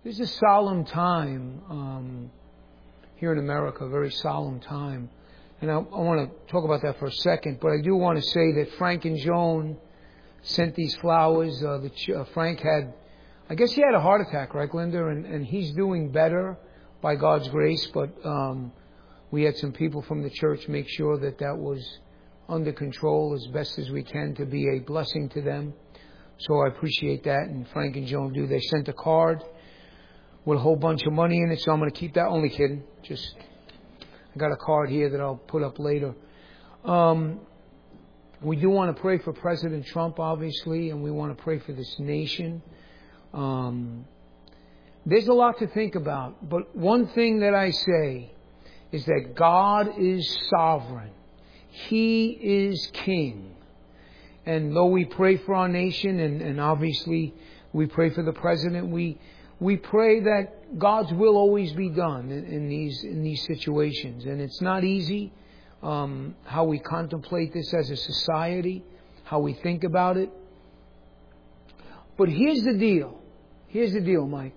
This is a solemn time here in America, a very solemn time. And I want to talk about that for a second, but I do want to say that Frank and Joan sent these flowers. Frank had, I guess he had a heart attack, right, Glenda? And he's doing better by God's grace, but we had some people from the church make sure that that was under control as best as we can to be a blessing to them. So I appreciate that, and Frank and Joan do. They sent a card with a whole bunch of money in it, so I'm going to keep that. Only kidding. I got a card here that I'll put up later. We do want to pray for President Trump, obviously, and we want to pray for this nation. There's a lot to think about, but one thing that I say is that God is sovereign. He is king. And though we pray for our nation, and obviously we pray for the president, we pray that God's will always be done in these situations. And it's not easy how we contemplate this as a society, how we think about it. But here's the deal. Here's the deal, Mike.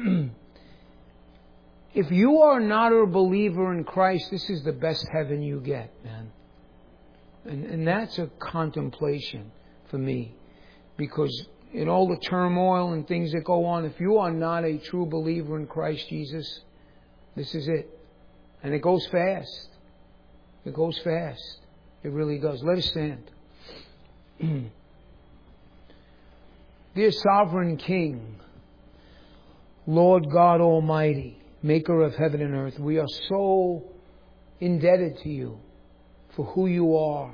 If you are not a believer in Christ, this is the best heaven you get, man. And that's a contemplation for me. Because in all the turmoil and things that go on, if you are not a true believer in Christ Jesus, this is it. And it goes fast. It goes fast. It really does. Let us stand. Dear Sovereign King, Lord God Almighty, Maker of heaven and earth, we are so indebted to you for who you are.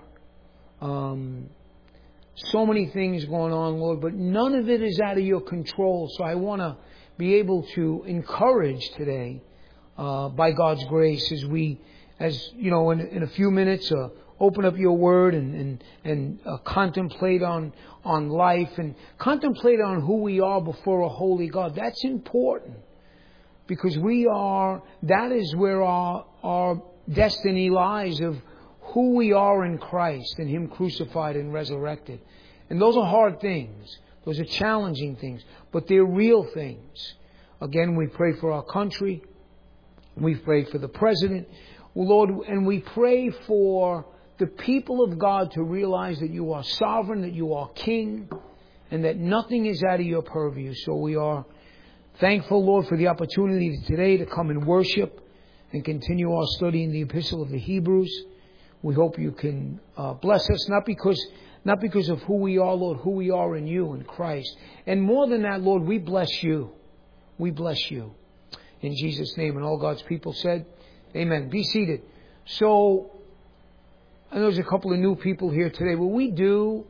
So many things going on, Lord, but none of it is out of your control. So I want to be able to encourage today, by God's grace, as you know, in a few minutes, open up your word and contemplate on life and contemplate on who we are before a holy God. That's important because that is where our destiny lies of who we are in Christ and Him crucified and resurrected. And those are hard things. Those are challenging things. But they're real things. Again, we pray for our country. We pray for the president. Lord, and we pray for the people of God to realize that you are sovereign, that you are king, and that nothing is out of your purview. So we are thankful, Lord, for the opportunity today to come and worship and continue our study in the Epistle of the Hebrews. We hope you can bless us, not because of who we are, Lord, who we are in you, in Christ. And more than that, Lord, we bless you. We bless you. In Jesus' name. And all God's people said, amen. Be seated. So, I know there's a couple of new people here today. What we do,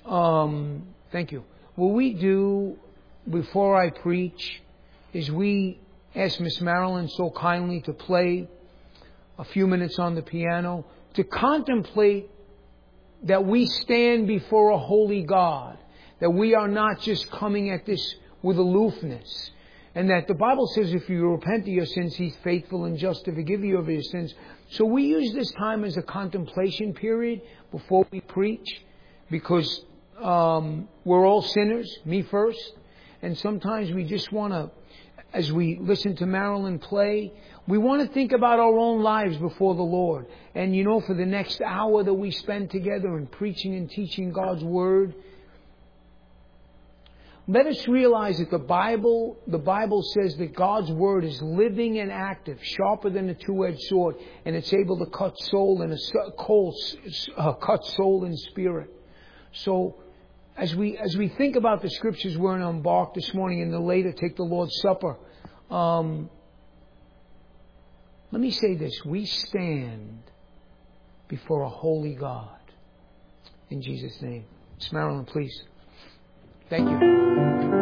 thank you. What we do before I preach is we ask Miss Marilyn so kindly to play a few minutes on the piano to contemplate that we stand before a holy God, that we are not just coming at this with aloofness, and that the Bible says if you repent of your sins, He's faithful and just to forgive you of your sins. So we use this time as a contemplation period before we preach, because we're all sinners, me first, and sometimes we just want to, as we listen to Marilyn play, we want to think about our own lives before the Lord. And you know, for the next hour that we spend together in preaching and teaching God's Word, let us realize that the Bible says that God's Word is living and active, sharper than a two-edged sword, and it's able to cut soul and spirit. So, as we think about the Scriptures we're going to embark this morning and then later take the Lord's Supper, let me say this. We stand before a holy God. In Jesus' name. Miss Marilyn, please. Thank you.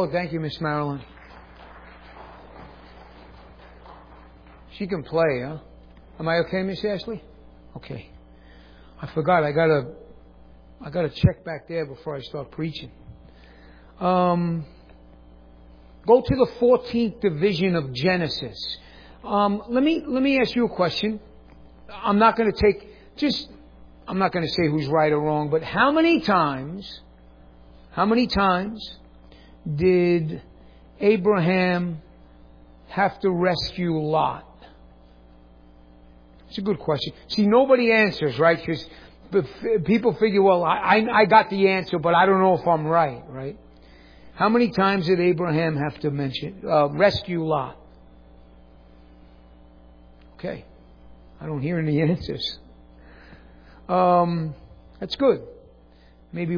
Lord. Thank you, Miss Marilyn. She can play, huh? Am I okay, Miss Ashley? Okay. I forgot. I gotta check back there before I start preaching. Go to the 14th division of Genesis. Let me ask you a question. I'm not going to say who's right or wrong, but how many times did Abraham have to rescue Lot? It's a good question. See, nobody answers, right? Because people figure, well, I got the answer, but I don't know if I'm right? How many times did Abraham have to rescue Lot? Okay. I don't hear any answers. That's good. Maybe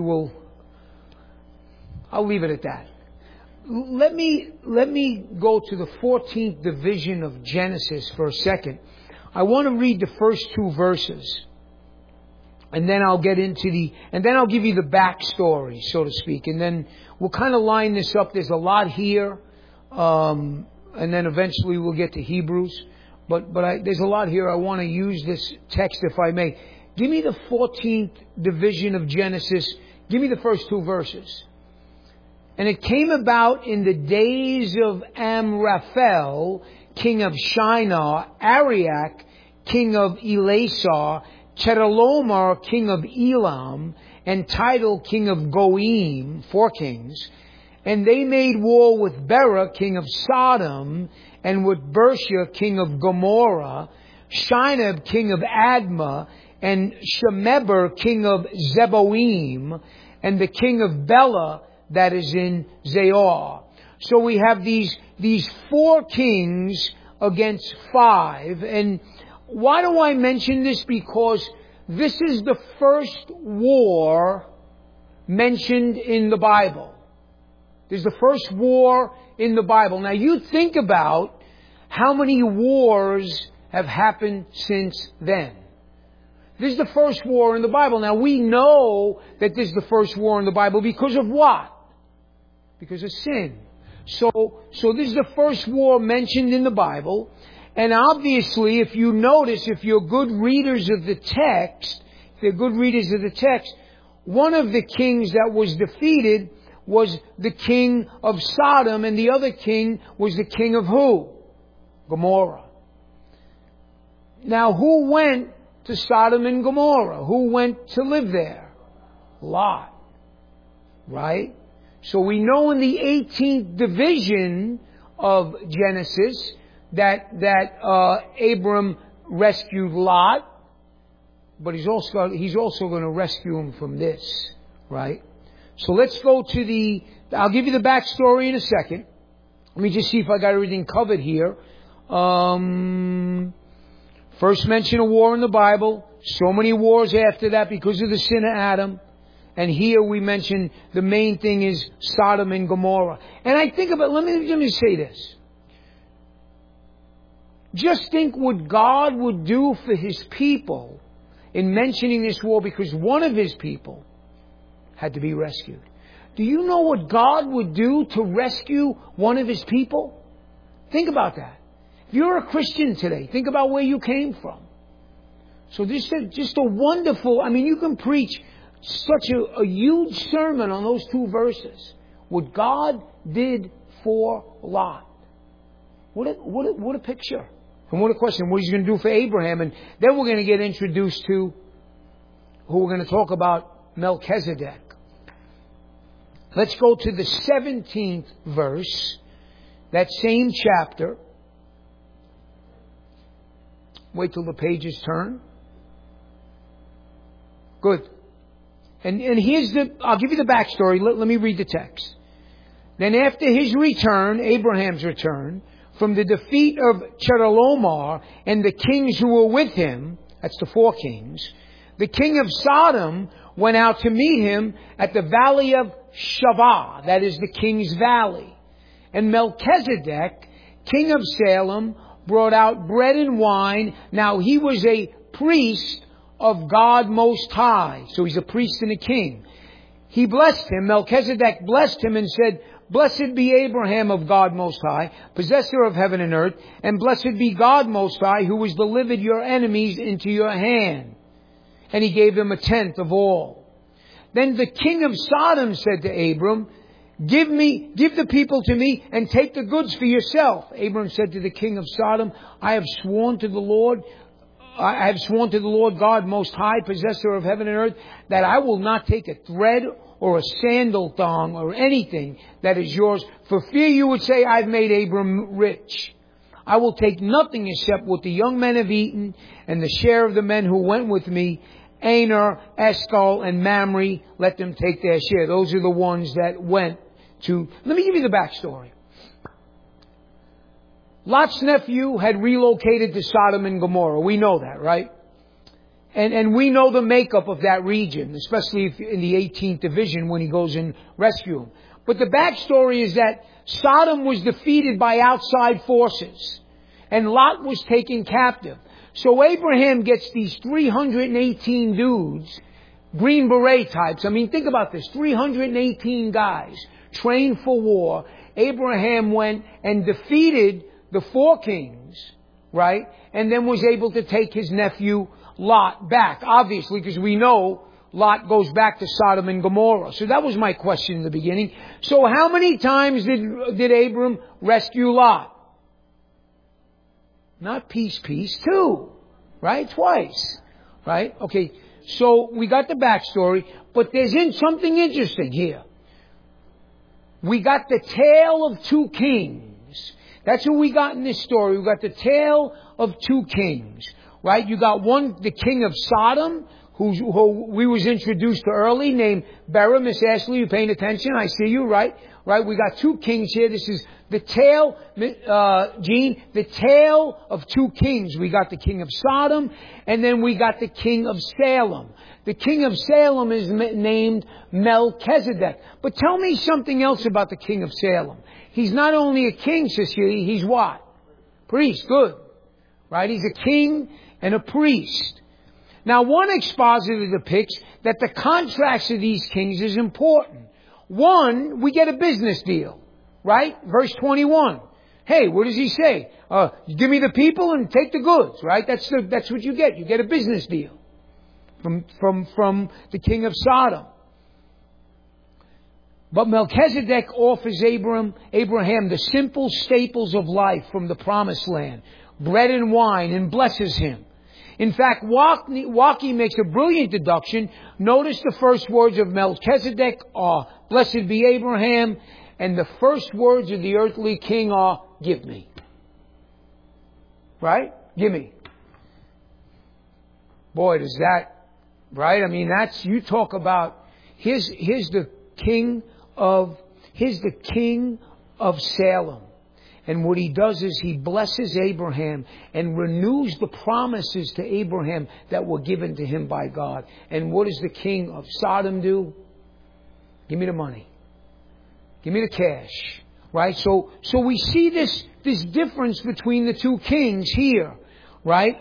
I'll leave it at that. Let me go to the 14th division of Genesis for a second. I want to read the first two verses. And then I'll give you the backstory, so to speak. And then we'll kind of line this up. There's a lot here. And then eventually we'll get to Hebrews. But there's a lot here. I want to use this text, if I may. Give me the 14th division of Genesis. Give me the first two verses. And it came about in the days of Amraphel, king of Shinar, Ariak, king of Elasar, Chedorlaomer, king of Elam, and Tidal, king of Goim, 4 kings. And they made war with Bera, king of Sodom, and with Bersha, king of Gomorrah, Shinab, king of Admah, and Shemeber, king of Zeboim, and the king of Bela, that is in Zeor. So we have these 4 kings against 5. And why do I mention this? Because this is the first war mentioned in the Bible. This is the first war in the Bible. Now you think about how many wars have happened since then. This is the first war in the Bible. Now we know that this is the first war in the Bible because of what? Because of sin. So this is the first war mentioned in the Bible. And obviously, if you notice, if you're good readers of the text, one of the kings that was defeated was the king of Sodom, and the other king was the king of who? Gomorrah. Now, who went to Sodom and Gomorrah? Who went to live there? Lot. Right? So we know in the 18th division of Genesis that Abram rescued Lot, but he's also going to rescue him from this, right? So let's go to I'll give you the backstory in a second. Let me just see if I got everything covered here. First mention of war in the Bible. So many wars after that because of the sin of Adam. And here we mention the main thing is Sodom and Gomorrah. And I think about, let me say this. Just think what God would do for His people in mentioning this war, because one of His people had to be rescued. Do you know what God would do to rescue one of His people? Think about that. If you're a Christian today, think about where you came from. So this is just a wonderful, you can preach such a huge sermon on those 2 verses. What God did for Lot. What a picture. And what a question. What He's going to do for Abraham. And then we're going to get introduced to who we're going to talk about, Melchizedek. Let's go to the 17th verse, that same chapter. Wait till the pages turn. Good. And here's I'll give you the backstory. Let me read the text. Then after his return, Abraham's return, from the defeat of Chedorlaomer and the kings who were with him, that's the 4 kings, the king of Sodom went out to meet him at the valley of Shavah, that is the king's valley. And Melchizedek, king of Salem, brought out bread and wine. Now he was a priest of God Most High. So he's a priest and a king. He blessed him. Melchizedek blessed him and said, Blessed be Abraham of God Most High, possessor of heaven and earth, and blessed be God Most High, who has delivered your enemies into your hand. And he gave him a tenth of all. Then the king of Sodom said to Abram, give the people to me and take the goods for yourself. Abram said to the king of Sodom, I have sworn to the Lord God Most High, possessor of heaven and earth, that I will not take a thread or a sandal thong or anything that is yours, for fear you would say, I've made Abram rich. I will take nothing except what the young men have eaten, and the share of the men who went with me, Aner, Eshcol, and Mamre, let them take their share. Those are the ones that went to... Let me give you the backstory. Lot's nephew had relocated to Sodom and Gomorrah. We know that, right? And we know the makeup of that region, especially in the 18th division when he goes and rescue him. But the backstory is that Sodom was defeated by outside forces, and Lot was taken captive. So Abraham gets these 318 dudes, Green Beret types. I mean, think about this. 318 guys trained for war. Abraham went and defeated the 4 kings, right? And then was able to take his nephew Lot back, obviously, because we know Lot goes back to Sodom and Gomorrah. So that was my question in the beginning. So how many times did Abram rescue Lot? Not peace, 2. Right? Twice. Right? Okay. So we got the backstory, but there's something interesting here. We got the tale of 2 kings. That's what we got in this story. We got the tale of 2 kings. Right? You got one, the king of Sodom, who we was introduced to early, named Bera. Miss Ashley, you paying attention? I see you, right? Right? We got 2 kings here. This is the tale, Gene, the tale of 2 kings. We got the king of Sodom, and then we got the king of Salem. The king of Salem is named Melchizedek. But tell me something else about the king of Salem. He's not only a king, Cecilia, he's what? Priest. Good. Right? He's a king and a priest. Now, one expositor depicts that the contracts of these kings is important. One, we get a business deal, right? Verse 21. Hey, what does he say? Give me the people and take the goods, right? That's what you get. You get a business deal from the king of Sodom. But Melchizedek offers Abraham the simple staples of life from the promised land, bread and wine, and blesses him. In fact, Walkie makes a brilliant deduction. Notice the first words of Melchizedek are, blessed be Abraham, and the first words of the earthly king are, give me. Right? Give me. Boy, does that, right? I mean, you talk about, here's the king of Salem. And what he does is he blesses Abraham and renews the promises to Abraham that were given to him by God. And what does the king of Sodom do? Give me the money. Give me the cash. Right? So we see this difference between the 2 kings here. Right?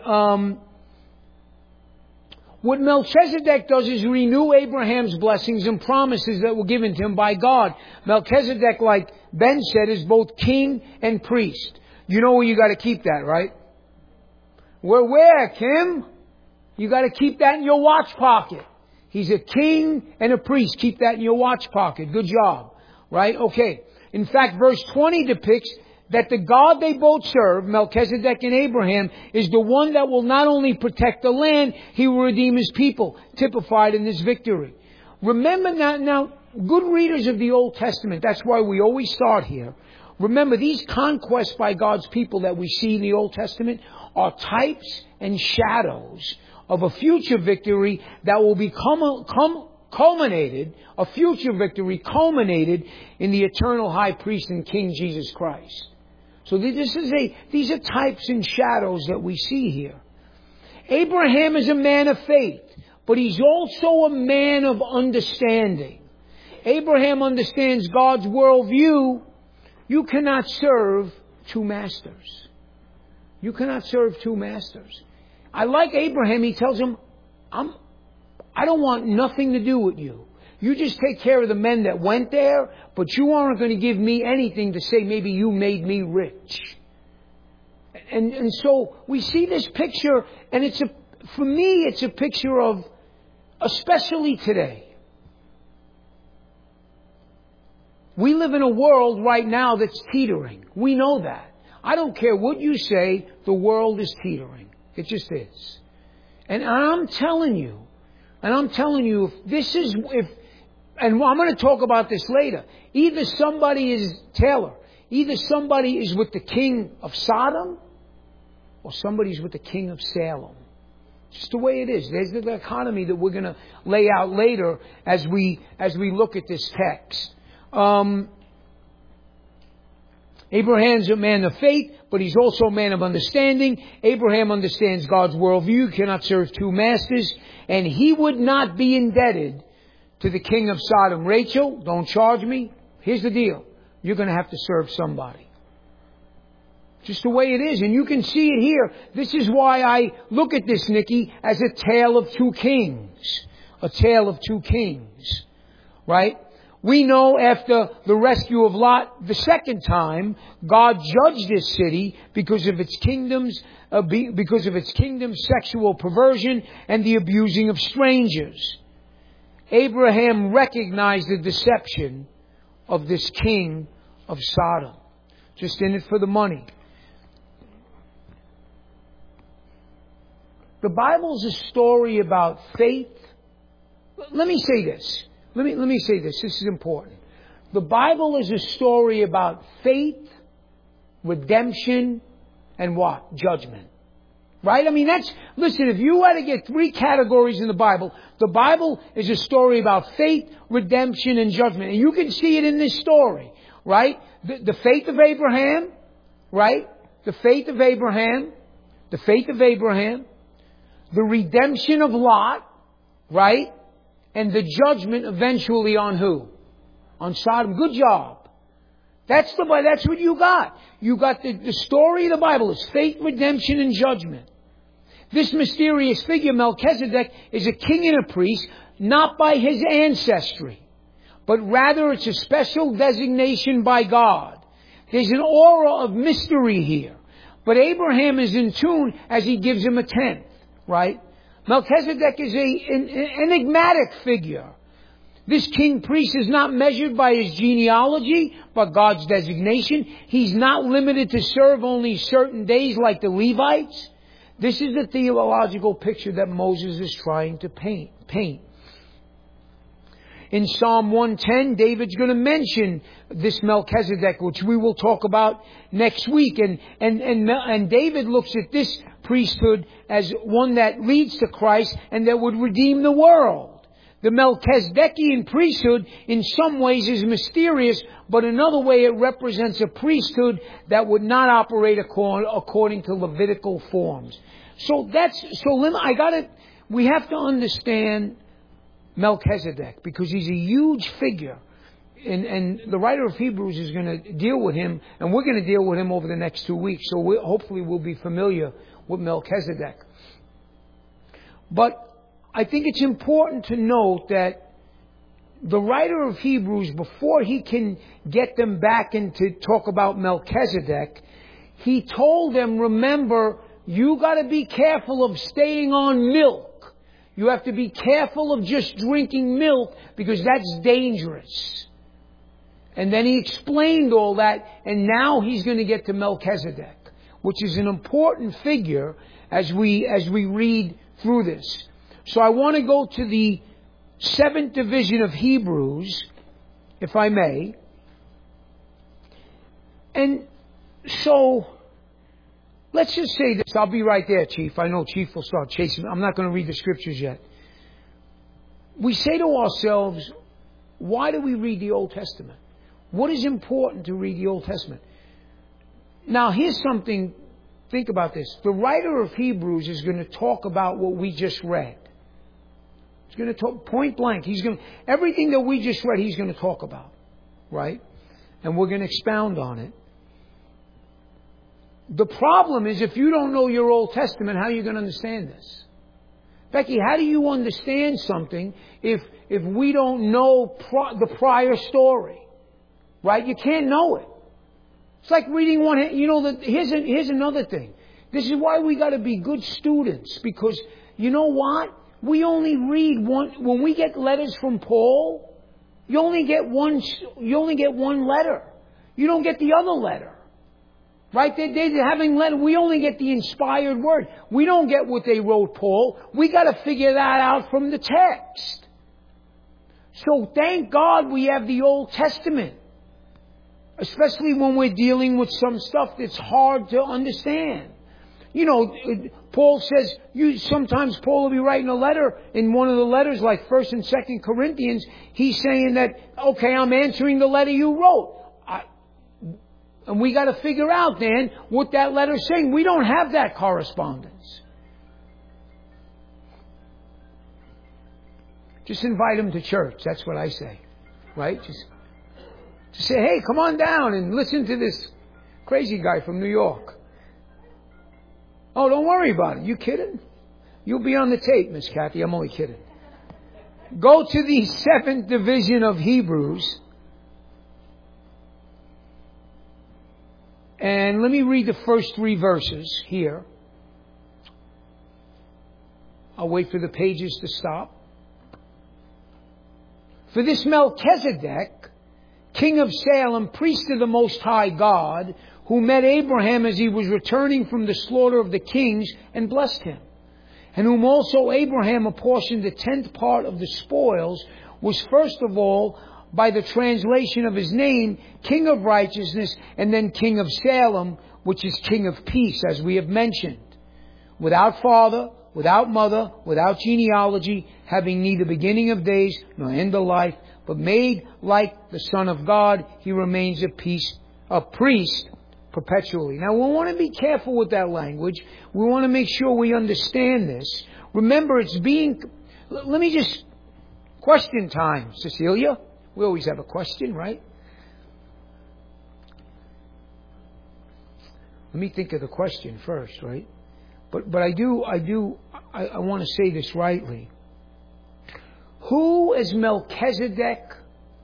What Melchizedek does is renew Abraham's blessings and promises that were given to him by God. Melchizedek, like Ben said, is both king and priest. You know where you got to keep that, right? Where, Kim? You got to keep that in your watch pocket. He's a king and a priest. Keep that in your watch pocket. Good job. Right? Okay. In fact, verse 20 depicts that the God they both serve, Melchizedek and Abraham, is the one that will not only protect the land, he will redeem his people, typified in this victory. Remember now, good readers of the Old Testament, that's why we always start here. Remember, these conquests by God's people that we see in the Old Testament are types and shadows of a future victory that will become culminated, a future victory culminated in the eternal high priest and King Jesus Christ. So these are types and shadows that we see here. Abraham is a man of faith, but he's also a man of understanding. Abraham understands God's worldview. You cannot serve 2 masters. You cannot serve 2 masters. I like Abraham. He tells him, I don't want nothing to do with you. You just take care of the men that went there, but you aren't going to give me anything to say maybe you made me rich. And so we see this picture, and for me, it's a picture of, especially today. We live in a world right now that's teetering. We know that. I don't care what you say, the world is teetering. It just is. And I'm telling you, and I'm going to talk about this later, either somebody is with the king of Sodom, or somebody's with the king of Salem. Just the way it is. There's the economy that we're going to lay out later as we look at this text. Abraham's a man of faith, but he's also a man of understanding. Abraham understands God's worldview. You cannot serve two masters. And he would not be indebted to the king of Sodom. Rachel, don't charge me. Here's the deal. You're going to have to serve somebody. Just the way it is. And you can see it here. This is why I look at this, Nikki, as a tale of two kings. A tale of two kings. Right? We know after the rescue of Lot the second time, God judged this city because of its kingdom's sexual perversion and the abusing of strangers. Abraham recognized the deception of this king of Sodom. Just in it for the money. The Bible's a story about faith. Let me say this. Let me say this. This is important. The Bible is a story about faith, redemption, and what? Judgment. Right? I mean, listen, if you had to get three categories in the Bible is a story about faith, redemption, and judgment. And you can see it in this story. Right? The faith of Abraham. Right? The faith of Abraham. The faith of Abraham. The redemption of Lot. Right? And the judgment eventually on who? On Sodom. Good job. That's what you got. You got the story of the Bible is faith, redemption, and judgment. This mysterious figure, Melchizedek, is a king and a priest, not by his ancestry, but rather it's a special designation by God. There's an aura of mystery here. But Abraham is in tune as he gives him a tenth, right? Melchizedek is an enigmatic figure. This king priest is not measured by his genealogy, but God's designation. He's not limited to serve only certain days like the Levites. This is the theological picture that Moses is trying to paint. In Psalm 110, David's going to mention this Melchizedek, which we will talk about next week. And David looks at this priesthood as one that leads to Christ and that would redeem the world. The Melchizedekian priesthood in some ways is mysterious, but another way it represents a priesthood that would not operate according to Levitical forms. We have to understand Melchizedek because he's a huge figure. And the writer of Hebrews is going to deal with him, and we're going to deal with him over the next 2 weeks. So hopefully we'll be familiar with Melchizedek. But I think it's important to note that the writer of Hebrews, before he can get them back into talk about Melchizedek, he told them, remember, you got to be careful of staying on milk. You have to be careful of just drinking milk because that's dangerous. And then he explained all that, and now he's going to get to Melchizedek, which is an important figure as we read through this. So I want to go to the 7th division of Hebrews, if I may. And so, let's just say this. I'll be right there, Chief. I know Chief will start chasing me. I'm not going to read the scriptures yet. We say to ourselves, why do we read the Old Testament? What is important to read the Old Testament? Now, here's something. Think about this. The writer of Hebrews is going to talk about what we just read. He's going to talk point blank. Everything that we just read, he's going to talk about. Right? And we're going to expound on it. The problem is if you don't know your Old Testament, how are you going to understand this? Becky, how do you understand something if we don't know the prior story? Right? You can't know it. It's like reading one. Here's another thing. This is why we got to be good students, because you know what? We only read one. When we get letters from Paul, you only get one. You only get one letter. You don't get the other letter. Right? They're having letter. We only get the inspired word. We don't get what they wrote, Paul. We got to figure that out from the text. So thank God we have the Old Testament. Especially when we're dealing with some stuff that's hard to understand. You know, Paul says, sometimes Paul will be writing a letter in one of the letters, like 1st and 2nd Corinthians. He's saying that, okay, I'm answering the letter you wrote. And we got to figure out then what that letter's saying. We don't have that correspondence. Just invite them to church. That's what I say. Right? Just say, hey, come on down and listen to this crazy guy from New York. Oh, don't worry about it. You kidding? You'll be on the tape, Miss Kathy. I'm only kidding. Go to the 7th division of Hebrews. And let me read the first 3 verses here. I'll wait for the pages to stop. For this Melchizedek, king of Salem, priest of the Most High God, who met Abraham as he was returning from the slaughter of the kings and blessed him, and whom also Abraham apportioned the 10th part of the spoils, was first of all, by the translation of his name, King of Righteousness, and then King of Salem, which is King of Peace, as we have mentioned. Without father, without mother, without genealogy, having neither beginning of days nor end of life, but made like the Son of God, he remains a priest perpetually. Now, we want to be careful with that language. We want to make sure we understand this. Remember, let me just, question time, Cecilia. We always have a question, right? Let me think of the question first, right? But I want to say this rightly. Who is Melchizedek?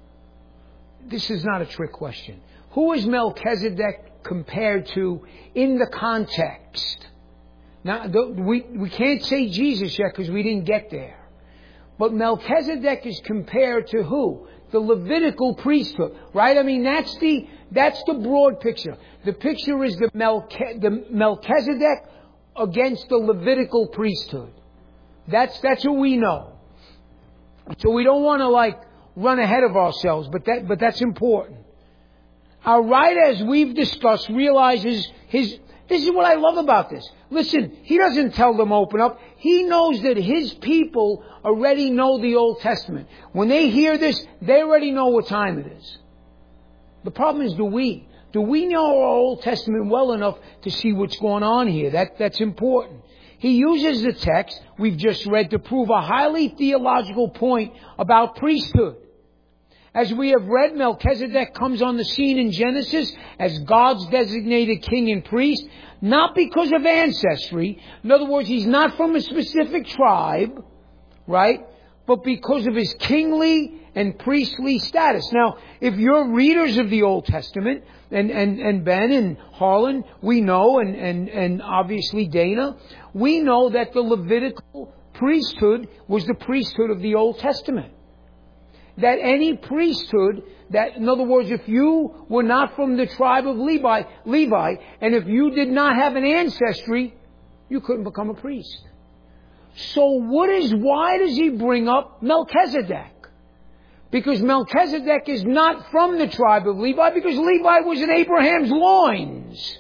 This is not a trick question. Who is Melchizedek compared to in the context? Now, we can't say Jesus yet because we didn't get there. But Melchizedek is compared to who? The Levitical priesthood, right? I mean, that's the broad picture. The picture is the Melchizedek against the Levitical priesthood. That's what we know. So we don't want to run ahead of ourselves, but that's important. Our writer, as we've discussed, realizes this is what I love about this. Listen, he doesn't tell them open up. He knows that his people already know the Old Testament. When they hear this, they already know what time it is. The problem is, do we? Do we know our Old Testament well enough to see what's going on here? That's important. He uses the text we've just read to prove a highly theological point about priesthood. As we have read, Melchizedek comes on the scene in Genesis as God's designated king and priest, not because of ancestry. In other words, he's not from a specific tribe, right? But because of his kingly and priestly status. Now, if you're readers of the Old Testament, and Ben and Harlan, we know, and obviously Dana, we know that the Levitical priesthood was the priesthood of the Old Testament. That any priesthood, that in other words, if you were not from the tribe of Levi, and if you did not have an ancestry, you couldn't become a priest. So why does he bring up Melchizedek? Because Melchizedek is not from the tribe of Levi, because Levi was in Abraham's loins.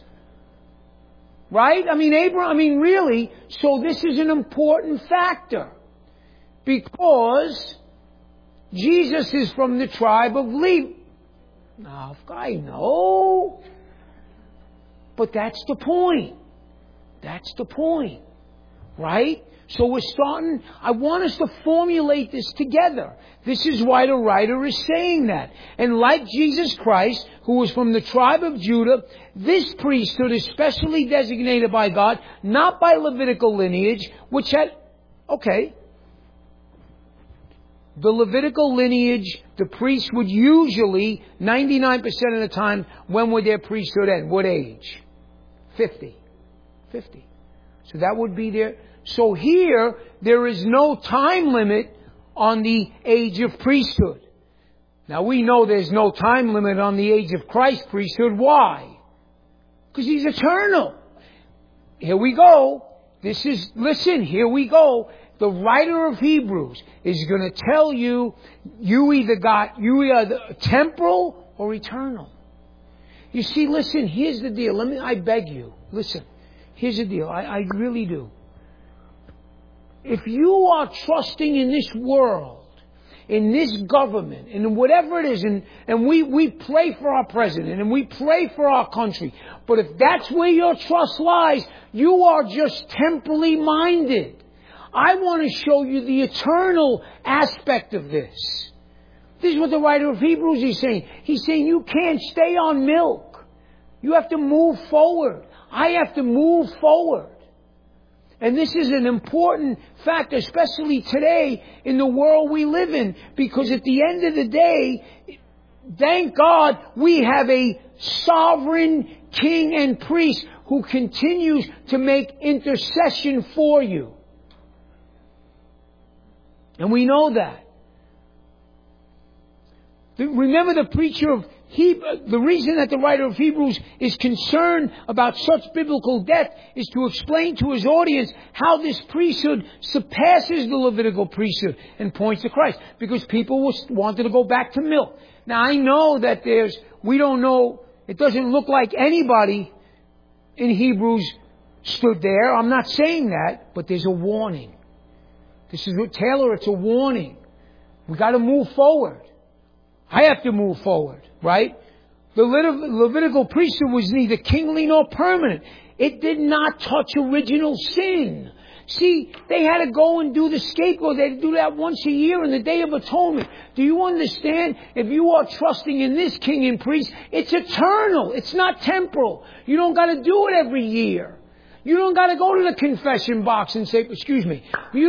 Right? Really, so this is an important factor. Because Jesus is from the tribe of Levi. Now, I know. But that's the point. That's the point. Right? So we're starting, I want us to formulate this together. This is why the writer is saying that. And like Jesus Christ, who was from the tribe of Judah, this priesthood is specially designated by God, not by Levitical lineage, which had Okay. The Levitical lineage, the priests would usually, 99% of the time, when would their priesthood end? What age? 50. So that would be their... So here, there is no time limit on the age of priesthood. Now we know there's no time limit on the age of Christ's priesthood. Why? Because He's eternal. Here we go. Listen, here we go. The writer of Hebrews is going to tell you, you either temporal or eternal. You see, listen, here's the deal. I beg you, listen, here's the deal. I really do. If you are trusting in this world, in this government, in whatever it is, and we pray for our president, and we pray for our country, but if that's where your trust lies, you are just temporally minded. I want to show you the eternal aspect of this. This is what the writer of Hebrews is saying. He's saying you can't stay on milk. You have to move forward. I have to move forward. And this is an important fact, especially today in the world we live in, because at the end of the day, thank God we have a sovereign king and priest who continues to make intercession for you. And we know that. Remember the preacher of the reason that the writer of Hebrews is concerned about such biblical depth is to explain to his audience how this priesthood surpasses the Levitical priesthood and points to Christ. Because people wanted to go back to milk. Now I know that we don't know, it doesn't look like anybody in Hebrews stood there. I'm not saying that, but there's a warning. This is what Taylor, it's a warning. We got to move forward. I have to move forward, right? The Levitical priesthood was neither kingly nor permanent. It did not touch original sin. See, they had to go and do the scapegoat. They had to do that once a year in the Day of Atonement. Do you understand? If you are trusting in this king and priest, it's eternal. It's not temporal. You don't got to do it every year. You don't got to go to the confession box and say, excuse me.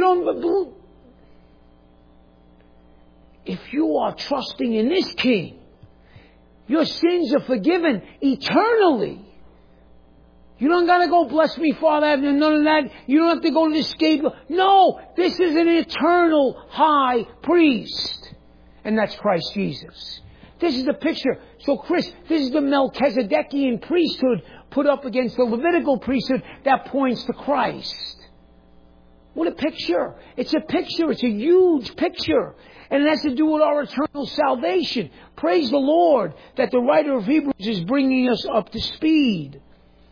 If you are trusting in this king, your sins are forgiven eternally. You don't got to go, bless me, Father, none of that. You don't have to go to the scapegoat. No, this is an eternal high priest. And that's Christ Jesus. This is the picture. So, Chris, this is the Melchizedekian priesthood put up against the Levitical priesthood that points to Christ. What a picture. It's a picture. It's a huge picture. And it has to do with our eternal salvation. Praise the Lord that the writer of Hebrews is bringing us up to speed.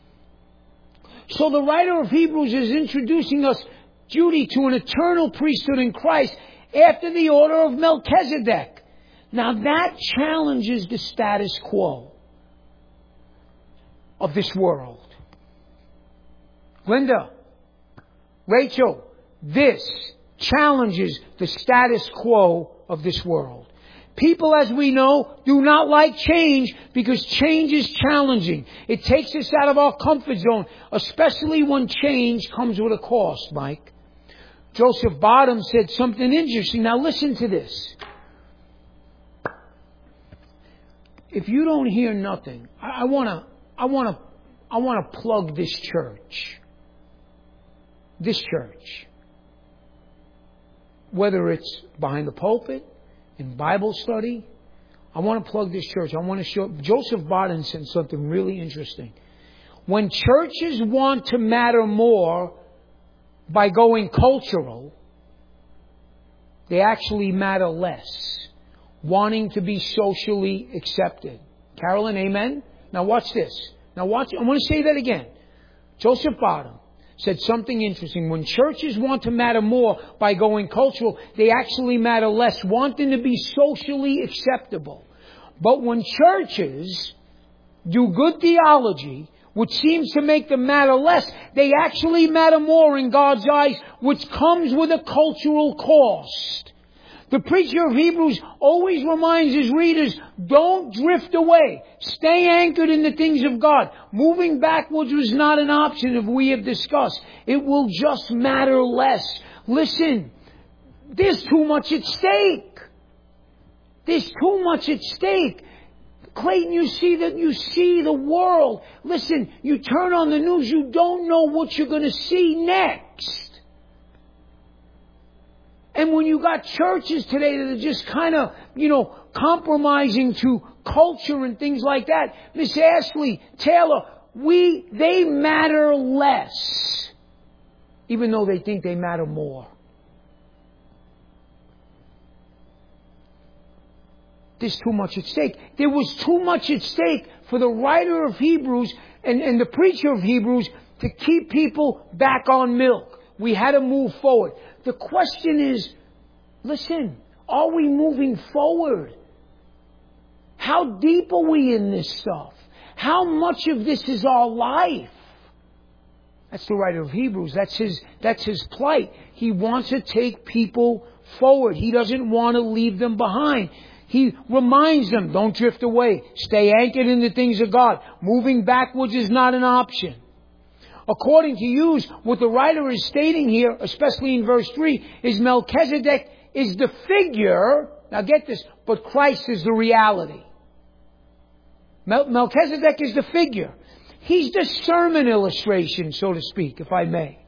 So the writer of Hebrews is introducing us, Judy, to an eternal priesthood in Christ after the order of Melchizedek. Now that challenges the status quo of this world. Linda, Rachel, this challenges the status quo of this world. People, as we know, do not like change because change is challenging. It takes us out of our comfort zone, especially when change comes with a cost, Mike. Joseph Bottom said something interesting. Now listen to this. If you don't hear nothing, I want to plug this church. This church. Whether it's behind the pulpit, in Bible study, I want to plug this church. I want to show. Joseph Barton said something really interesting. When churches want to matter more by going cultural, they actually matter less, wanting to be socially accepted. Carolyn, amen? Now watch this. Now watch. I want to say that again. Joseph Barton said something interesting. When churches want to matter more by going cultural, they actually matter less, wanting to be socially acceptable. But when churches do good theology, which seems to make them matter less, they actually matter more in God's eyes, which comes with a cultural cost. The preacher of Hebrews always reminds his readers, don't drift away. Stay anchored in the things of God. Moving backwards was not an option, as we have discussed. It will just matter less. Listen, there's too much at stake. There's too much at stake. Clayton, you see the world. Listen, you turn on the news, you don't know what you're going to see next. And when you got churches today that are just kind of, compromising to culture and things like that, Miss Ashley, Taylor, they matter less, even though they think they matter more. There's too much at stake. There was too much at stake for the writer of Hebrews and the preacher of Hebrews to keep people back on milk. We had to move forward. The question is, listen, are we moving forward? How deep are we in this stuff? How much of this is our life? That's the writer of Hebrews. That's his plight. He wants to take people forward. He doesn't want to leave them behind. He reminds them, don't drift away. Stay anchored in the things of God. Moving backwards is not an option. According to you, what the writer is stating here, especially in verse 3, is Melchizedek is the figure. Now get this, but Christ is the reality. Melchizedek is the figure. He's the sermon illustration, so to speak, if I may.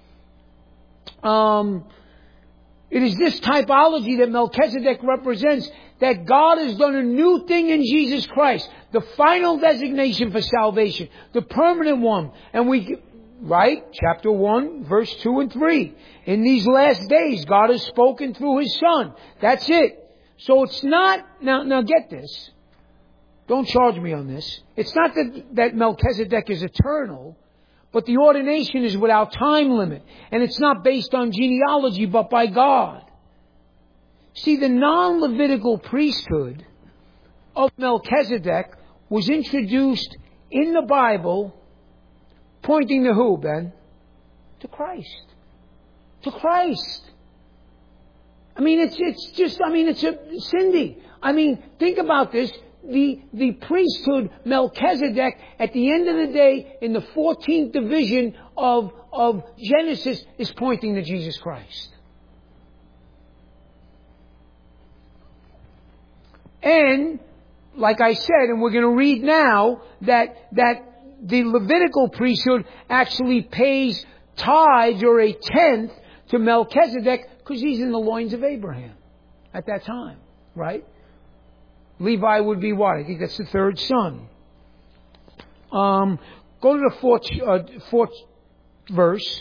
It is this typology that Melchizedek represents, that God has done a new thing in Jesus Christ. The final designation for salvation. The permanent one. And chapter 1, verse 2 and 3. In these last days, God has spoken through His Son. That's it. So it's not, now get this. Don't charge me on this. It's not that Melchizedek is eternal, but the ordination is without time limit. And it's not based on genealogy, but by God. See, the non-Levitical priesthood of Melchizedek was introduced in the Bible, pointing to who, Ben? To Christ. To Christ. Cindy. Think about this. The priesthood, Melchizedek, at the end of the day, in the 14th division of Genesis, is pointing to Jesus Christ. And, like I said, and we're going to read now, that the Levitical priesthood actually pays tithes or a tenth to Melchizedek because he's in the loins of Abraham at that time, right? Levi would be what? I think that's the third son. Go to the fourth verse.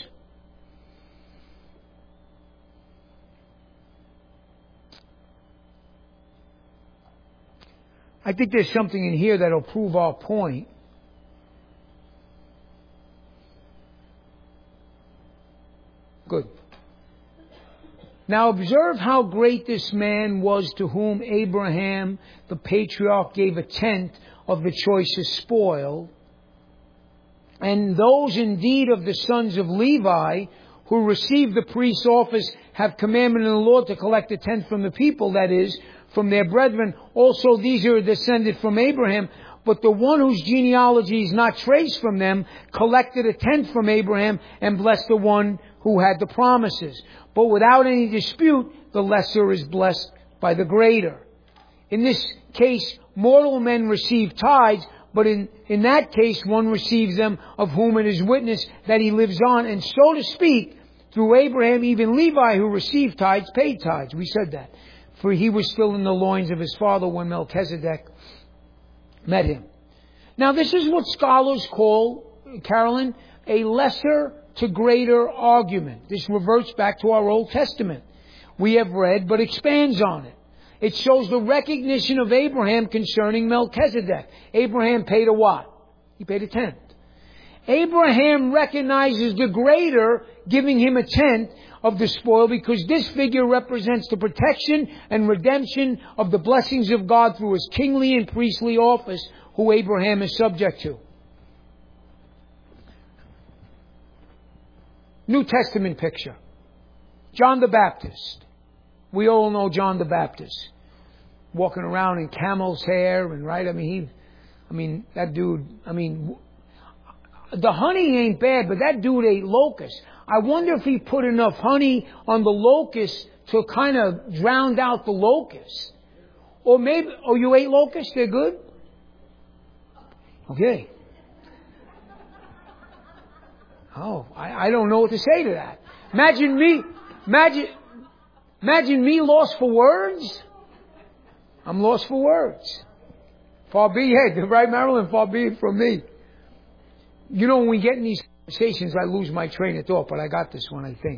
I think there's something in here that'll prove our point. Good. Now observe how great this man was, to whom Abraham, the patriarch, gave a tenth of the choicest spoil. And those indeed of the sons of Levi who received the priest's office have commandment in the Lord to collect a tenth from the people, that is, from their brethren. Also these are descended from Abraham. But the one whose genealogy is not traced from them collected a tenth from Abraham and blessed the one who had the promises. But without any dispute, the lesser is blessed by the greater. In this case, mortal men receive tithes, but in that case, one receives them of whom it is witness that he lives on. And so to speak, through Abraham, even Levi, who received tithes, paid tithes. We said that. For he was still in the loins of his father when Melchizedek met him. Now, this is what scholars call, Carolyn, a lesser to greater argument. This reverts back to our Old Testament. We have read, but expands on it. It shows the recognition of Abraham concerning Melchizedek. Abraham paid a what? He paid a tenth. Abraham recognizes the greater, giving him a tenth of the spoil, because this figure represents the protection and redemption of the blessings of God through his kingly and priestly office, who Abraham is subject to. New Testament picture. John the Baptist. We all know John the Baptist. Walking around in camel's hair and right, that dude, the honey ain't bad, but that dude ate locusts. I wonder if he put enough honey on the locust to kind of drown out the locust. Or maybe, oh, you ate locusts? They're good? Okay. Oh, I don't know what to say to that. Imagine me lost for words. I'm lost for words. Far be it, right, Marilyn? Far be it from me. You know, when we get in these conversations, I lose my train of thought, but I got this one, I think.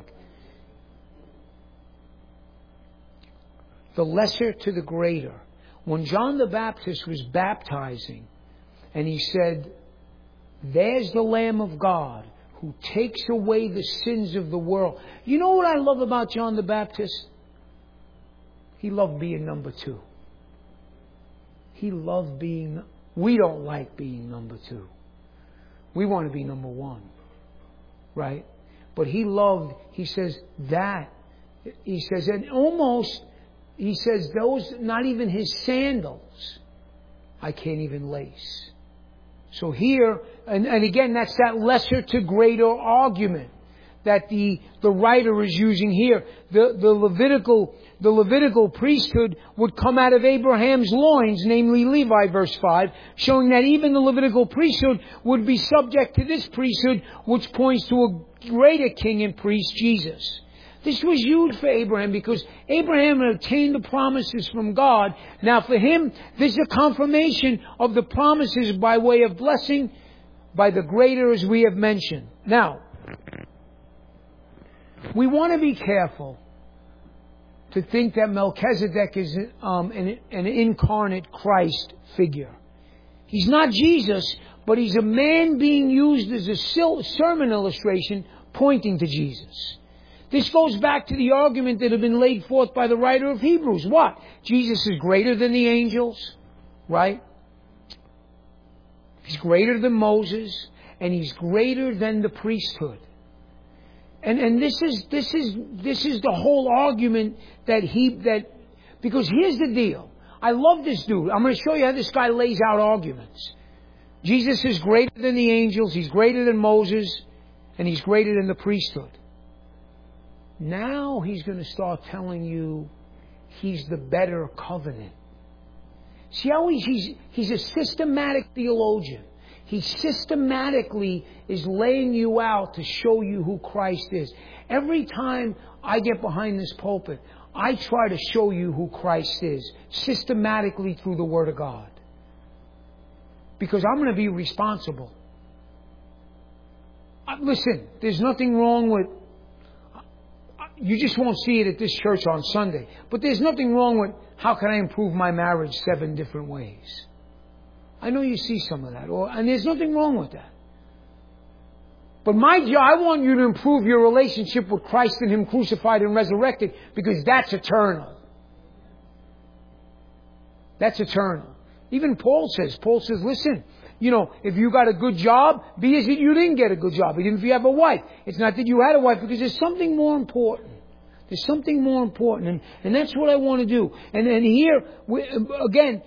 The lesser to the greater. When John the Baptist was baptizing, and he said, "There's the Lamb of God who takes away the sins of the world." You know what I love about John the Baptist? He loved being number two. He loved being... We don't like being number two. We want to be number one. Right? But he loved... He says that... He says, and almost... He says, those... Not even his sandals I can't even lace. So here... And again, that's that lesser to greater argument that the writer is using here. The Levitical priesthood would come out of Abraham's loins, namely Levi, verse 5, showing that even the Levitical priesthood would be subject to this priesthood, which points to a greater king and priest, Jesus. This was huge for Abraham because Abraham had obtained the promises from God. Now for him, this is a confirmation of the promises by way of blessing by the greater, as we have mentioned. Now, we want to be careful to think that Melchizedek is an incarnate Christ figure. He's not Jesus, but he's a man being used as a sermon illustration pointing to Jesus. This goes back to the argument that had been laid forth by the writer of Hebrews. What? Jesus is greater than the angels, right? He's greater than Moses, and he's greater than the priesthood. And this is the whole argument because here's the deal. I love this dude. I'm going to show you how this guy lays out arguments. Jesus is greater than the angels, he's greater than Moses, and he's greater than the priesthood. Now he's going to start telling you he's the better covenant. See how he's a systematic theologian. He systematically is laying you out to show you who Christ is. Every time I get behind this pulpit, I try to show you who Christ is, systematically through the Word of God. Because I'm going to be responsible. Listen, there's nothing wrong with... You just won't see it at this church on Sunday. But there's nothing wrong with, how can I improve my marriage 7 different ways? I know you see some of that. And there's nothing wrong with that. But my job, I want you to improve your relationship with Christ and Him crucified and resurrected, because that's eternal. That's eternal. Even Paul says, listen, if you got a good job, be as if you didn't get a good job. Even if you have a wife. It's not that you had a wife, because there's something more important. There's something more important. And that's what I want to do. And here, again,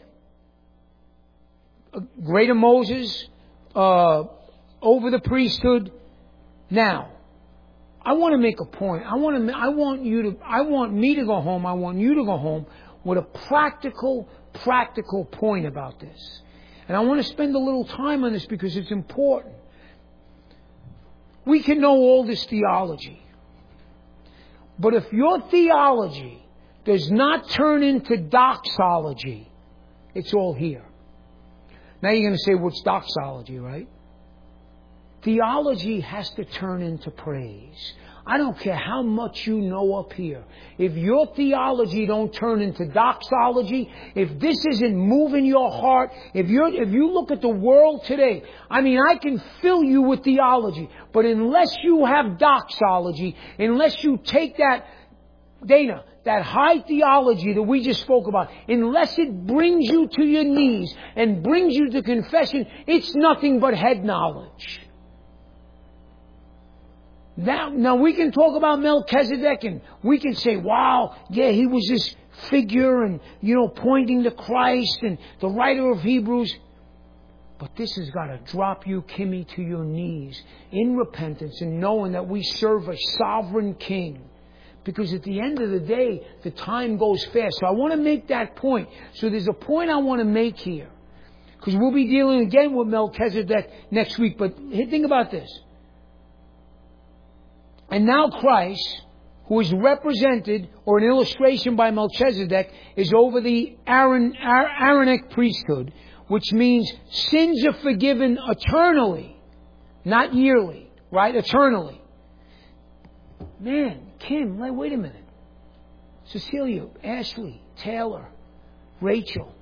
greater Moses, over the priesthood. Now, I want to make a point. I want me to go home. I want you to go home with a practical point about this. And I want to spend a little time on this because it's important. We can know all this theology. But if your theology does not turn into doxology, it's all here. Now you're going to say, what's doxology, right? Theology has to turn into praise. I don't care how much you know up here. If your theology don't turn into doxology, if this isn't moving your heart, if you look at the world today, I can fill you with theology, but unless you have doxology, unless you take that, Dana, that high theology that we just spoke about, unless it brings you to your knees and brings you to confession, it's nothing but head knowledge. Now we can talk about Melchizedek and we can say, wow, yeah, he was this figure and, pointing to Christ and the writer of Hebrews. But this has got to drop you, Kimmy, to your knees in repentance and knowing that we serve a sovereign King. Because at the end of the day, the time goes fast. So I want to make that point. So there's a point I want to make here. Because we'll be dealing again with Melchizedek next week. But think about this. And now Christ, who is represented, or an illustration by Melchizedek, is over the Aaronic priesthood, which means sins are forgiven eternally, not yearly, right? Eternally. Man, Kim, wait a minute. Cecilia, Ashley, Taylor, Rachel.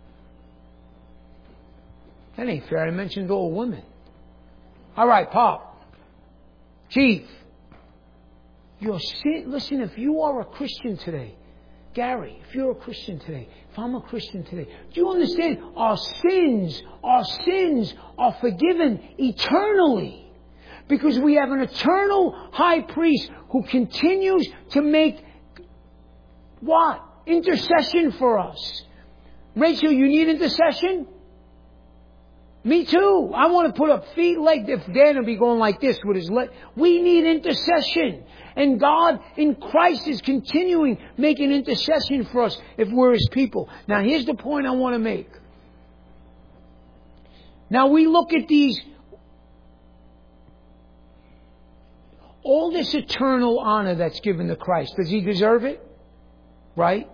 That ain't fair. I mentioned all women. All right, Pop. Chief. Your sin. Listen, if you are a Christian today, Gary, if you're a Christian today, if I'm a Christian today, do you understand? Our sins are forgiven eternally. Because we have an eternal high priest who continues to make what? Intercession for us. Rachel, you need intercession? Me too. I want to put up feet like if Dan would be going like this with his leg. We need intercession. And God in Christ is continuing making intercession for us if we're His people. Now here's the point I want to make. Now we look at these. All this eternal honor that's given to Christ, does He deserve it? Right?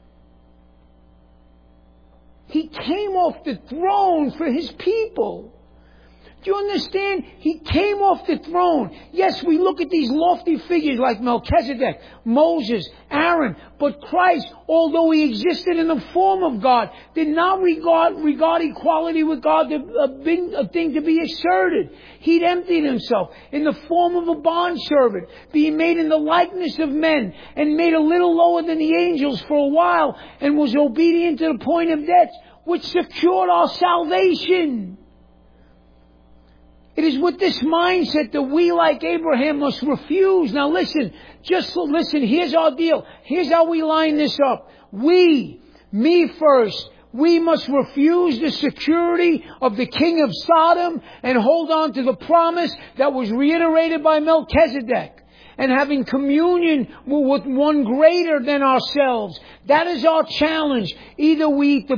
He came off the throne for His people. Do you understand? He came off the throne. Yes, we look at these lofty figures like Melchizedek, Moses, Aaron, but Christ, although He existed in the form of God, did not regard equality with God a thing to be asserted. He'd emptied Himself in the form of a bondservant, being made in the likeness of men, and made a little lower than the angels for a while, and was obedient to the point of death, which secured our salvation. It is with this mindset that we, like Abraham, must refuse. Now listen, just listen, here's our deal. Here's how we line this up. Me first, we must refuse the security of the king of Sodom and hold on to the promise that was reiterated by Melchizedek. And having communion with one greater than ourselves. That is our challenge. Either we eat the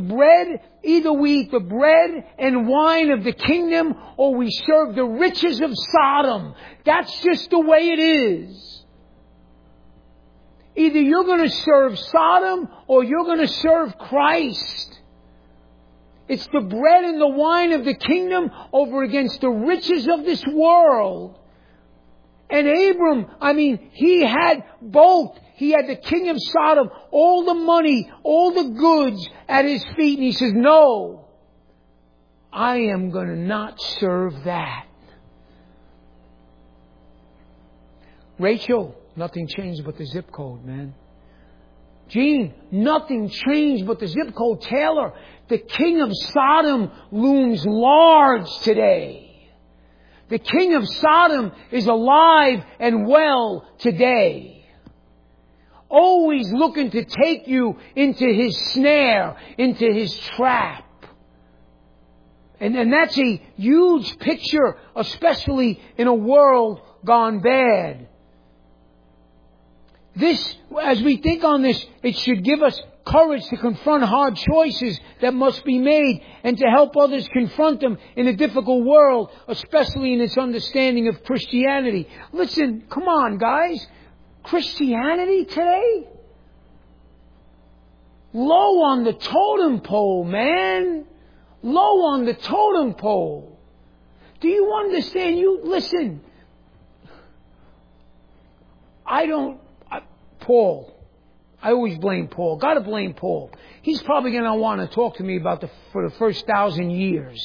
bread and wine of the kingdom, or we serve the riches of Sodom. That's just the way it is. Either you're going to serve Sodom or you're going to serve Christ. It's the bread and the wine of the kingdom over against the riches of this world. And Abram, he had both. He had the king of Sodom, all the money, all the goods at his feet. And he says, no, I am going to not serve that. Rachel, nothing changed but the zip code, man. Gene, nothing changed but the zip code. Taylor, the king of Sodom looms large today. The king of Sodom is alive and well today. Always looking to take you into his snare, into his trap. And that's a huge picture, especially in a world gone bad. This, as we think on this, it should give us courage to confront hard choices that must be made and to help others confront them in a difficult world, especially in its understanding of Christianity. Listen, come on, guys. Christianity today? Low on the totem pole, man. Low on the totem pole. Do you understand? Listen. Paul. I always blame Paul. Got to blame Paul. He's probably going to want to talk to me about for the first 1,000 years.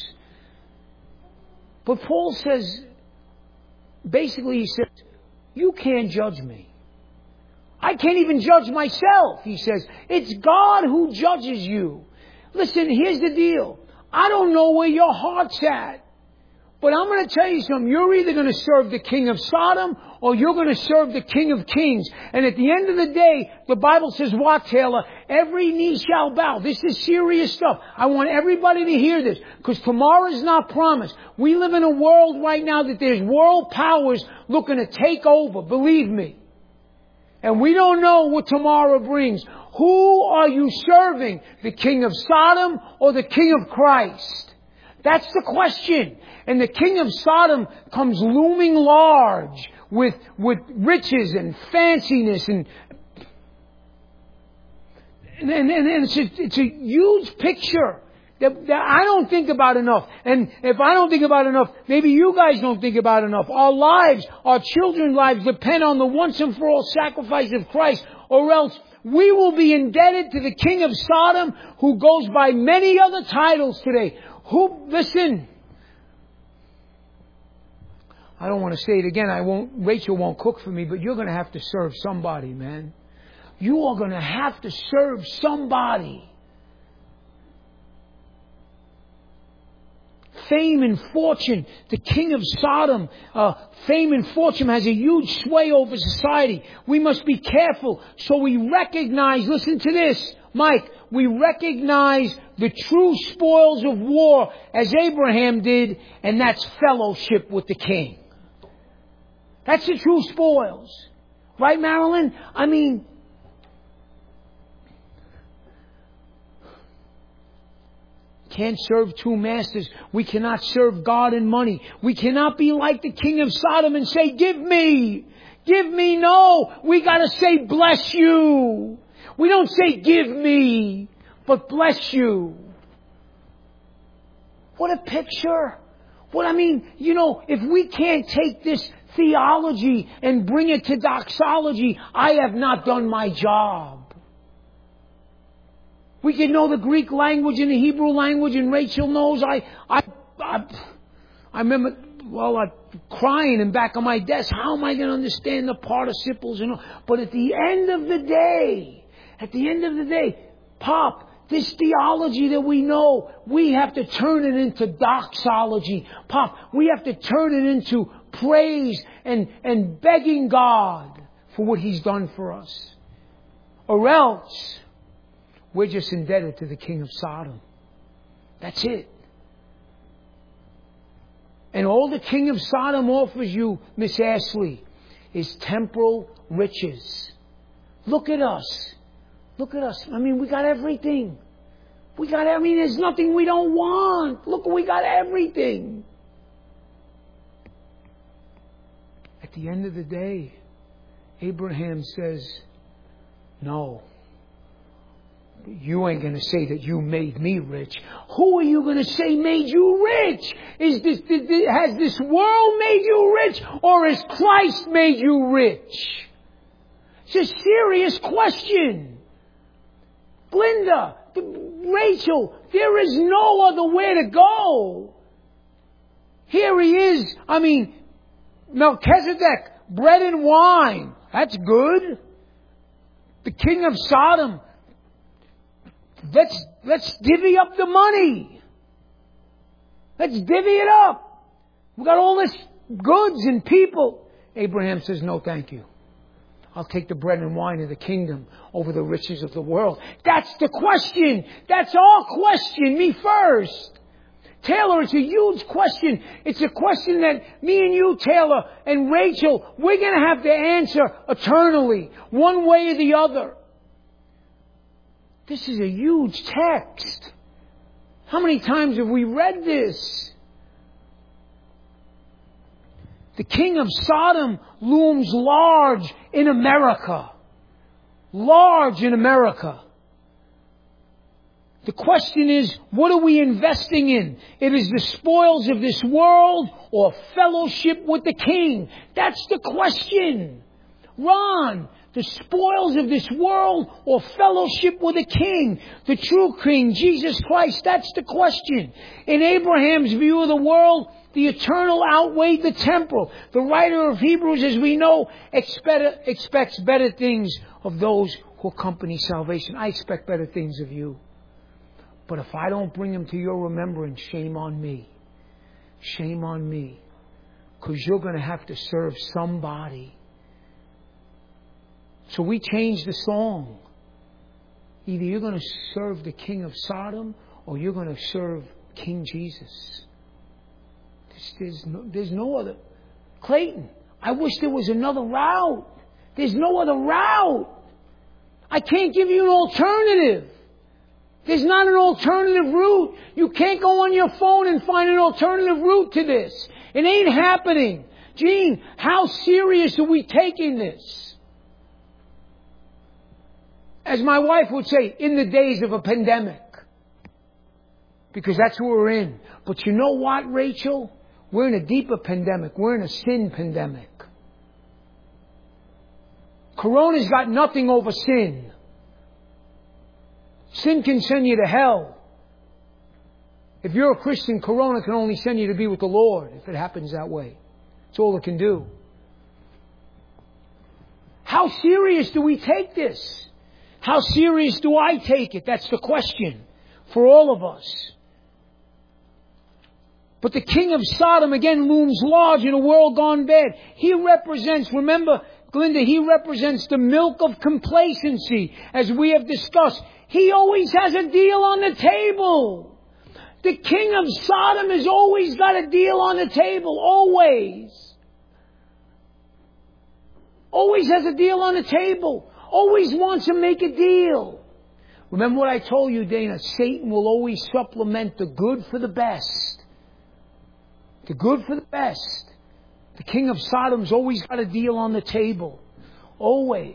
But Paul says, basically he says, you can't judge me. I can't even judge myself. He says, it's God who judges you. Listen, here's the deal. I don't know where your heart's at. But I'm going to tell you something. You're either going to serve the king of Sodom or you're going to serve the King of Kings. And at the end of the day, the Bible says what, Taylor? Every knee shall bow. This is serious stuff. I want everybody to hear this because tomorrow is not promised. We live in a world right now that there's world powers looking to take over. Believe me. And we don't know what tomorrow brings. Who are you serving? The king of Sodom or the king of Christ? That's the question. And the king of Sodom comes looming large with riches and fanciness and it's a huge picture that I don't think about enough. And if I don't think about enough, maybe you guys don't think about enough. Our lives, our children's lives depend on the once and for all sacrifice of Christ, or else we will be indebted to the king of Sodom, who goes by many other titles today. Listen, I don't want to say it again. Rachel won't cook for me, but you're going to have to serve somebody, man. You are going to have to serve somebody. Fame and fortune. The king of Sodom, fame and fortune has a huge sway over society. We must be careful. So we recognize, listen to this, Mike, we recognize the true spoils of war as Abraham did, and that's fellowship with the king. That's the true spoils. Right, Marilyn? I mean, can't serve two masters. We cannot serve God and money. We cannot be like the king of Sodom and say, give me. Give me. No. We got to say, bless you. We don't say, give me, but bless you. What a picture. If we can't take this theology and bring it to doxology, I have not done my job. We can know the Greek language and the Hebrew language, and Rachel knows. I remember, crying in back of my desk. How am I going to understand the participles and all? But at the end of the day, Pop, this theology that we know, we have to turn it into doxology. Pop, we have to turn it into praise and begging God for what He's done for us. Or else, we're just indebted to the king of Sodom. That's it. And all the king of Sodom offers you, Miss Ashley, is temporal riches. Look at us. Look at us. We got everything. There's nothing we don't want. Look, we got everything. At the end of the day, Abraham says, no. You ain't going to say that you made me rich. Who are you going to say made you rich? Has this world made you rich, or has Christ made you rich? It's a serious question. Linda, Rachel, there is no other way to go. Here he is. Melchizedek, bread and wine. That's good. The king of Sodom. Let's divvy up the money. Let's divvy it up. We got all this goods and people. Abraham says, no, thank you. I'll take the bread and wine of the kingdom over the riches of the world. That's the question. That's our question. Me first. Taylor, it's a huge question. It's a question that me and you, Taylor, and Rachel, we're going to have to answer eternally, one way or the other. This is a huge text. How many times have we read this? The king of Sodom looms large in America. Large in America. The question is, what are we investing in? It is the spoils of this world or fellowship with the king? That's the question. Ron, the spoils of this world or fellowship with the king? The true king, Jesus Christ, that's the question. In Abraham's view of the world, the eternal outweighed the temporal. The writer of Hebrews, as we know, expects better things of those who accompany salvation. I expect better things of you. But if I don't bring them to your remembrance, shame on me. shame on me. Because you're going to have to serve somebody. So we changed the song. Either you're going to serve the king of Sodom or you're going to serve King Jesus. There's no other. Clayton, I wish there was another route. There's no other route. I can't give you an alternative. There's not an alternative route. You can't go on your phone and find an alternative route to this. It ain't happening. Gene, how serious are we taking this? As my wife would say, in the days of a pandemic. Because that's what we're in. But you know what, Rachel? We're in a deeper pandemic. We're in a sin pandemic. Corona's got nothing over sin. Sin can send you to hell. If you're a Christian, Corona can only send you to be with the Lord if it happens that way. That's all it can do. How serious do we take this? How serious do I take it? That's the question for all of us. But the king of Sodom again looms large in a world gone bad. He represents, remember, Glenda, he represents the milk of complacency, as we have discussed. He always has a deal on the table. The king of Sodom has always got a deal on the table. Always. Always has a deal on the table. Always wants to make a deal. Remember what I told you, Dana? Satan will always supplement the good for the best. The good for the best. The king of Sodom's always got a deal on the table. Always.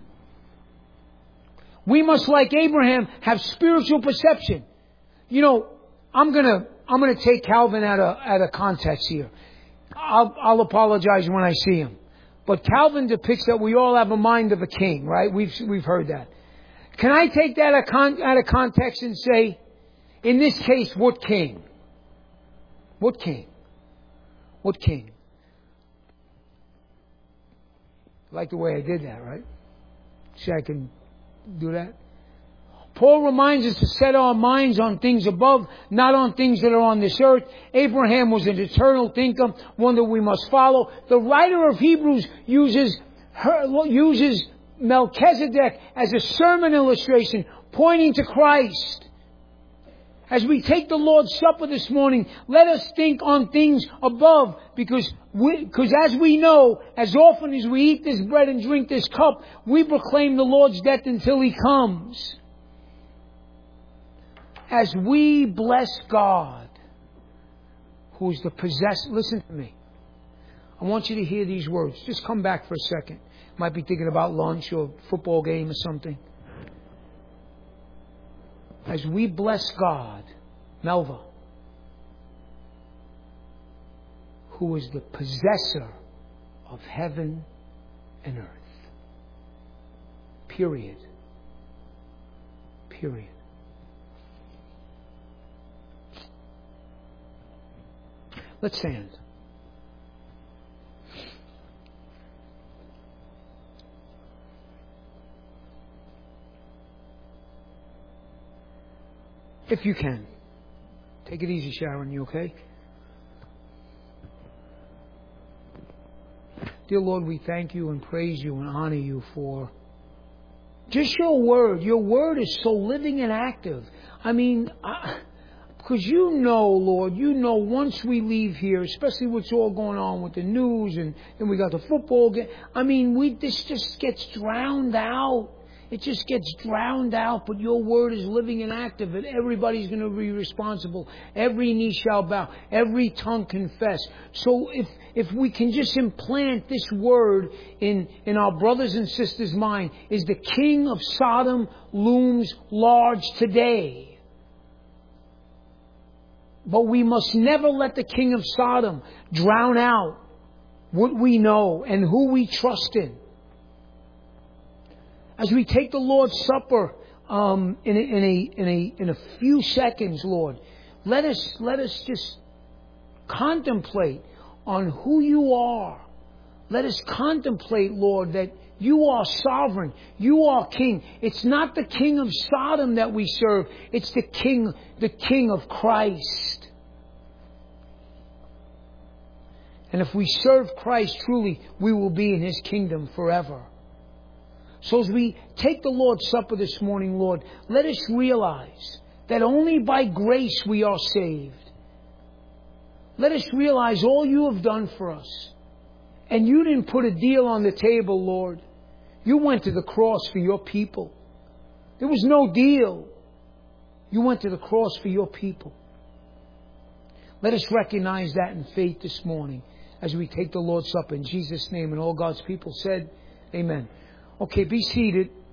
We must, like Abraham, have spiritual perception. You know, I'm gonna take Calvin out of context here. I'll apologize when I see him. But Calvin depicts that we all have a mind of a king, right? We've heard that. Can I take that out of context and say, in this case, what king? What king? What king? Like the way I did that, right? See, I can do that. Paul reminds us to set our minds on things above, not on things that are on this earth. Abraham was an eternal thinker, one that we must follow. The writer of Hebrews uses Melchizedek as a sermon illustration, pointing to Christ. As we take the Lord's Supper this morning, let us think on things above, because as we know, as often as we eat this bread and drink this cup, we proclaim the Lord's death until He comes. As we bless God, who is the possessor. Listen to me. I want you to hear these words. Just come back for a second. Might be thinking about lunch or football game or something. As we bless God, Melva, who is the possessor of heaven and earth. Period. Period. Let's stand. If you can. Take it easy, Sharon. You okay? Dear Lord, we thank you and praise you and honor you for just your word. Your word is so living and active. I mean, because you know, Lord, you know once we leave here, especially what's all going on with the news and then we got the football game. I mean, this just gets drowned out. It just gets drowned out, but your word is living and active, and everybody's going to be responsible. Every knee shall bow, every tongue confess. So if we can just implant this word in our brothers and sisters' mind, is the king of Sodom looms large today. But we must never let the king of Sodom drown out what we know and who we trust in. As we take the Lord's Supper in a few seconds, Lord, let us just contemplate on who you are. Let us contemplate, Lord, that you are sovereign. You are king. It's not the king of Sodom that we serve. It's the king of Christ. And if we serve Christ truly, we will be in His kingdom forever. So as we take the Lord's Supper this morning, Lord, let us realize that only by grace we are saved. Let us realize all You have done for us. And You didn't put a deal on the table, Lord. You went to the cross for Your people. There was no deal. You went to the cross for Your people. Let us recognize that in faith this morning as we take the Lord's Supper in Jesus' name. And all God's people said, Amen. Okay, be seated.